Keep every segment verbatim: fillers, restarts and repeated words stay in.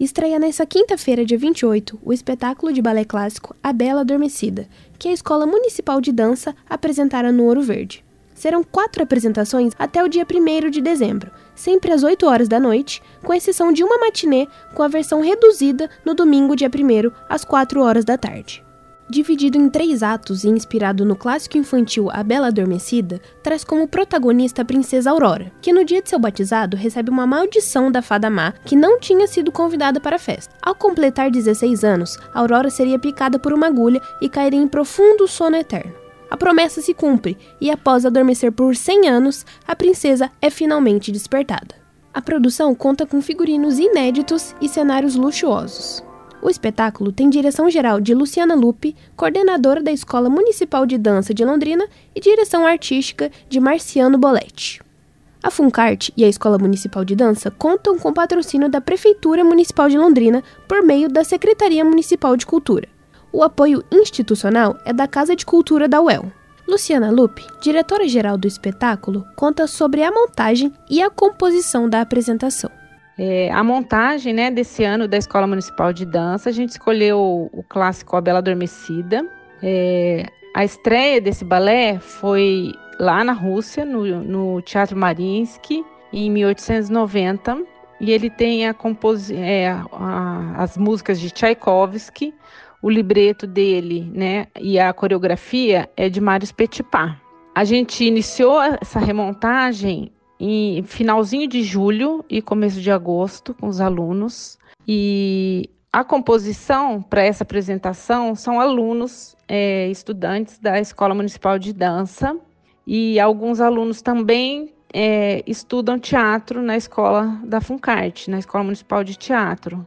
Estreia nesta quinta-feira, dia vinte e oito, o espetáculo de balé clássico A Bela Adormecida, que a Escola Municipal de Dança apresentará no Ouro Verde. Serão quatro apresentações até o dia primeiro de dezembro, sempre às oito horas da noite, com exceção de uma matinê com a versão reduzida no domingo, dia primeiro, às quatro horas da tarde. Dividido em três atos e inspirado no clássico infantil A Bela Adormecida, traz como protagonista a princesa Aurora, que no dia de seu batizado recebe uma maldição da fada má que não tinha sido convidada para a festa. Ao completar dezesseis anos, Aurora seria picada por uma agulha e cairia em profundo sono eterno. A promessa se cumpre e, após adormecer por cem anos, a princesa é finalmente despertada. A produção conta com figurinos inéditos e cenários luxuosos. O espetáculo tem direção geral de Luciana Lupe, coordenadora da Escola Municipal de Dança de Londrina, e direção artística de Marciano Boletti. A Funcart e a Escola Municipal de Dança contam com patrocínio da Prefeitura Municipal de Londrina por meio da Secretaria Municipal de Cultura. O apoio institucional é da Casa de Cultura da U E L. Luciana Lupe, diretora-geral do espetáculo, conta sobre a montagem e a composição da apresentação. É, a montagem, né, desse ano da Escola Municipal de Dança, a gente escolheu o, o clássico A Bela Adormecida. É, a estreia desse balé foi lá na Rússia, no, no Teatro Mariinsky, em mil oitocentos e noventa, e ele tem a composi- é, a, as músicas de Tchaikovsky. O libreto dele, né, e a coreografia é de Marius Petipa. A gente iniciou essa remontagem em finalzinho de julho e começo de agosto com os alunos. E a composição para essa apresentação são alunos, é, estudantes da Escola Municipal de Dança, e alguns alunos também é, estudam teatro na escola da Funcart, na Escola Municipal de Teatro.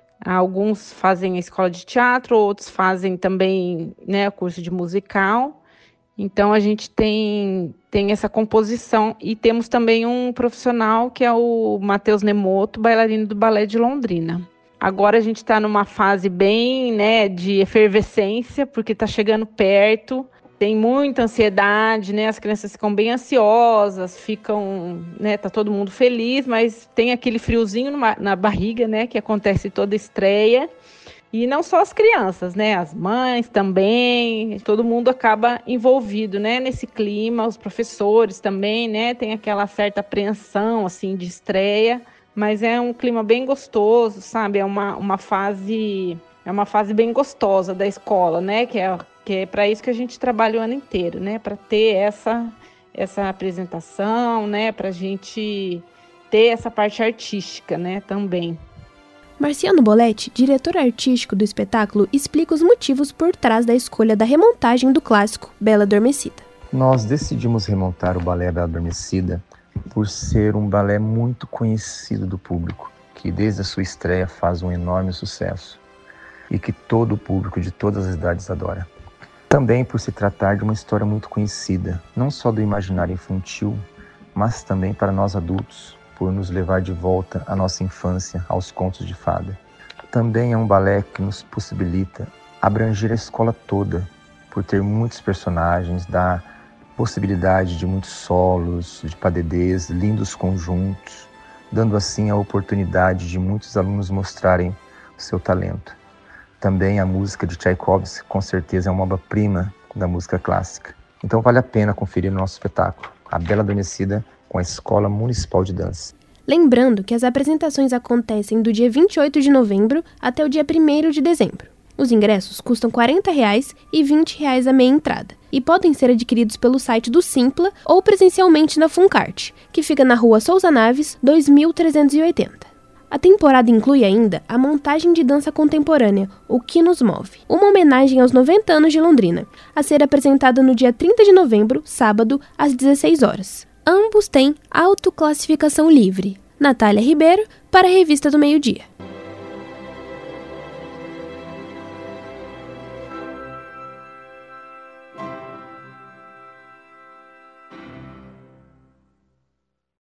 Alguns fazem a escola de teatro, outros fazem também, né, o curso de musical. Então, a gente tem, tem essa composição e temos também um profissional que é o Matheus Nemoto, bailarino do Balé de Londrina. Agora a gente está numa fase bem, né, de efervescência, porque está chegando perto, tem muita ansiedade, né, as crianças ficam bem ansiosas, ficam, né, tá todo mundo feliz, mas tem aquele friozinho numa, na barriga, né, que acontece toda estreia. E não só as crianças, né? As mães também, todo mundo acaba envolvido, né? Nesse clima, os professores também, né? Tem aquela certa apreensão, assim, de estreia, mas é um clima bem gostoso, sabe? É uma, uma fase, é uma fase bem gostosa da escola, né? Que é, que é para isso que a gente trabalha o ano inteiro, né? Para ter essa, essa apresentação, né? Para a gente ter essa parte artística, né? Também. Marciano Boletti, diretor artístico do espetáculo, explica os motivos por trás da escolha da remontagem do clássico Bela Adormecida. Nós decidimos remontar o balé Bela Adormecida por ser um balé muito conhecido do público, que desde a sua estreia faz um enorme sucesso e que todo o público de todas as idades adora. Também por se tratar de uma história muito conhecida, não só do imaginário infantil, mas também para nós adultos, por nos levar de volta à nossa infância, aos contos de fada. Também é um balé que nos possibilita abranger a escola toda, por ter muitos personagens, dá possibilidade de muitos solos, de padedês, lindos conjuntos, dando assim a oportunidade de muitos alunos mostrarem o seu talento. Também a música de Tchaikovsky, com certeza, é uma obra-prima da música clássica. Então vale a pena conferir o nosso espetáculo, A Bela Adormecida, com a Escola Municipal de Dança. Lembrando que as apresentações acontecem do dia vinte e oito de novembro até o dia primeiro de dezembro. Os ingressos custam quarenta reais e vinte reais a meia entrada e podem ser adquiridos pelo site do Simpla ou presencialmente na Funcart, que fica na rua Souza Naves, dois mil trezentos e oitenta. A temporada inclui ainda a montagem de dança contemporânea, O Que Nos Move, uma homenagem aos noventa anos de Londrina, a ser apresentada no dia trinta de novembro, sábado, às dezesseis horas. Ambos têm autoclassificação livre. Natália Ribeiro, para a Revista do Meio Dia.